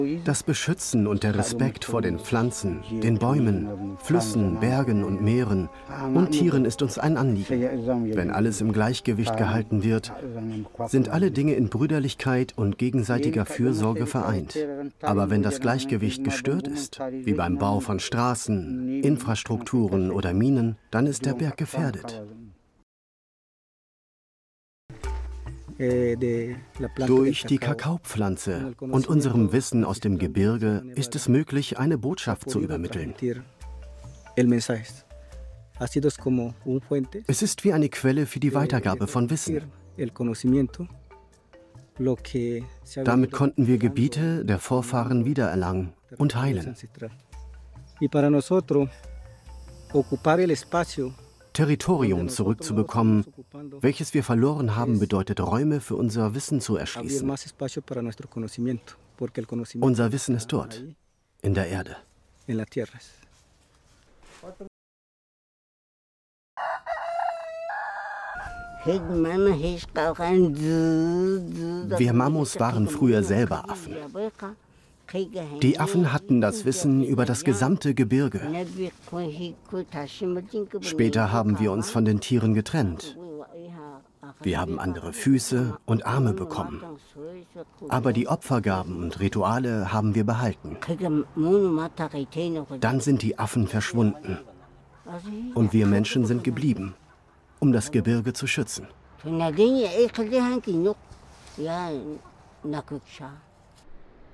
Das Beschützen und der Respekt vor den Pflanzen, den Bäumen, Flüssen, Bergen und Meeren und Tieren ist uns ein Anliegen. Wenn alles im Gleichgewicht gehalten wird, sind alle Dinge in Brüderlichkeit und gegenseitiger Fürsorge vereint. Aber wenn das Gleichgewicht gestört ist, wie beim Bau von Straßen, Infrastrukturen oder Minen, dann ist der Berg gefährdet. Durch die Kakaopflanze und unserem Wissen aus dem Gebirge ist es möglich, eine Botschaft zu übermitteln. Es ist wie eine Quelle für die Weitergabe von Wissen. Damit konnten wir Gebiete der Vorfahren wiedererlangen und heilen. Territorium zurückzubekommen, welches wir verloren haben, bedeutet Räume für unser Wissen zu erschließen. Unser Wissen ist dort, in der Erde. Wir Mamos waren früher selber Affen. Die Affen hatten das Wissen über das gesamte Gebirge. Später haben wir uns von den Tieren getrennt. Wir haben andere Füße und Arme bekommen. Aber die Opfergaben und Rituale haben wir behalten. Dann sind die Affen verschwunden. Und wir Menschen sind geblieben, um das Gebirge zu schützen.